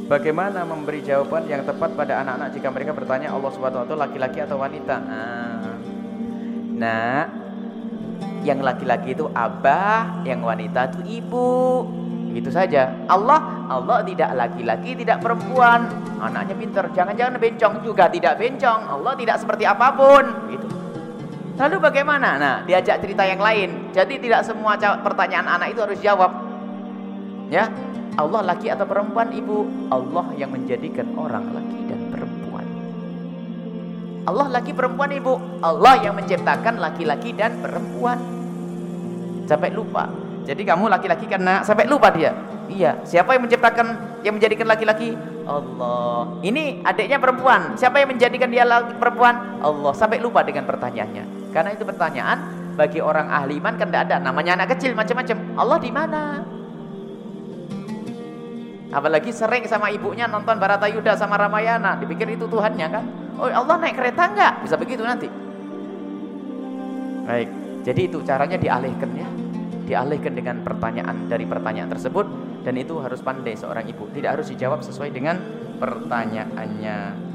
Bagaimana memberi jawaban yang tepat pada anak-anak jika mereka bertanya Allah Subhanahu wa taala laki-laki atau wanita? Nah, yang laki-laki itu abah, yang wanita itu ibu. Gitu saja. Allah tidak laki-laki, tidak perempuan. Anaknya pintar, jangan-jangan bencong juga, tidak bencong. Allah tidak seperti apapun, gitu. Lalu bagaimana? Nah, diajak cerita yang lain. Jadi tidak semua pertanyaan anak itu harus jawab. Ya. Allah laki atau perempuan, ibu? Allah yang menjadikan orang laki dan perempuan. Allah laki, perempuan, ibu. Allah yang menciptakan laki-laki dan perempuan. Sampai lupa. Jadi kamu laki-laki karena sampai lupa dia. Iya. Siapa yang menciptakan, yang menjadikan laki-laki? Allah. Ini adiknya perempuan. Siapa yang menjadikan dia perempuan? Allah. Sampai lupa dengan pertanyaannya. Karena itu pertanyaan bagi orang ahli iman kan tidak ada. Namanya anak kecil macam-macam. Allah di mana? Apalagi sering sama ibunya nonton Baratayuda sama Ramayana, dipikir itu Tuhannya kan. Oh, Allah naik kereta enggak? Bisa begitu nanti. Baik, jadi itu caranya dialihkan ya. Dialihkan dengan pertanyaan dari pertanyaan tersebut. Dan itu harus pandai seorang ibu. Tidak harus dijawab sesuai dengan pertanyaannya.